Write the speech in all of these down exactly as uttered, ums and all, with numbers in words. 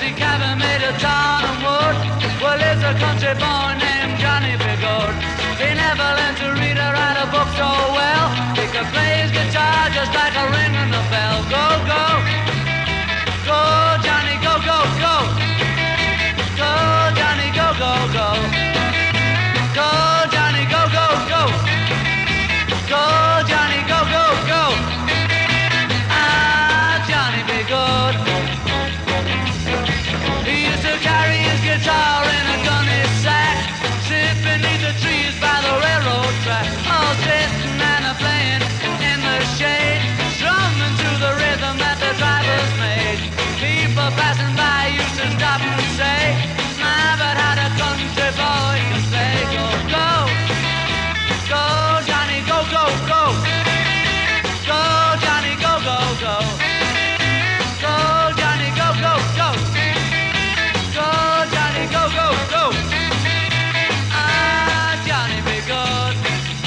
empty cabin made of tar and wood. Well, there's a country boy named Johnny Bigot. He never learned to read or write a book so well. He could play his guitar just like a ring in the bell. Go, go, go, Johnny, go, go, go. Go, Johnny, go, go, go. Go, Johnny, go, go, go. Go, Johnny, go, go, go. Ah, Johnny be good. He used to carry his guitar in a gunny sack, sit beneath the trees by the railroad track, all sitting and a playing in the shade, strumming to the rhythm that the drivers made. People passing by used to stop and say, my, but how the country boy can play. Go, go, go, Johnny, go, go, go. Go, Johnny, go, go, go. Go, Johnny, go, go, go. Go, Johnny, go, go, go. Ah, Johnny be good.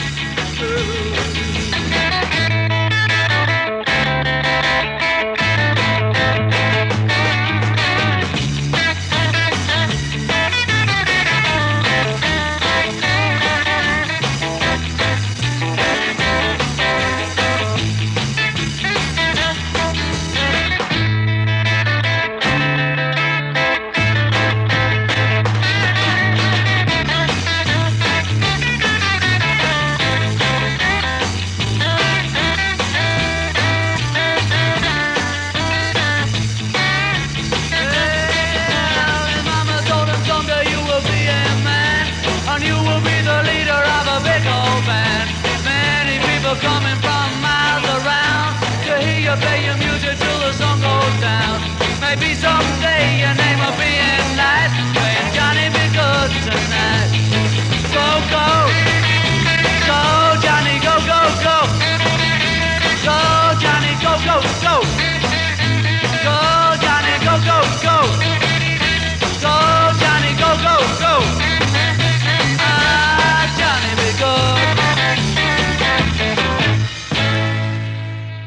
Coming from miles around to hear you play your music till the sun goes down. Maybe some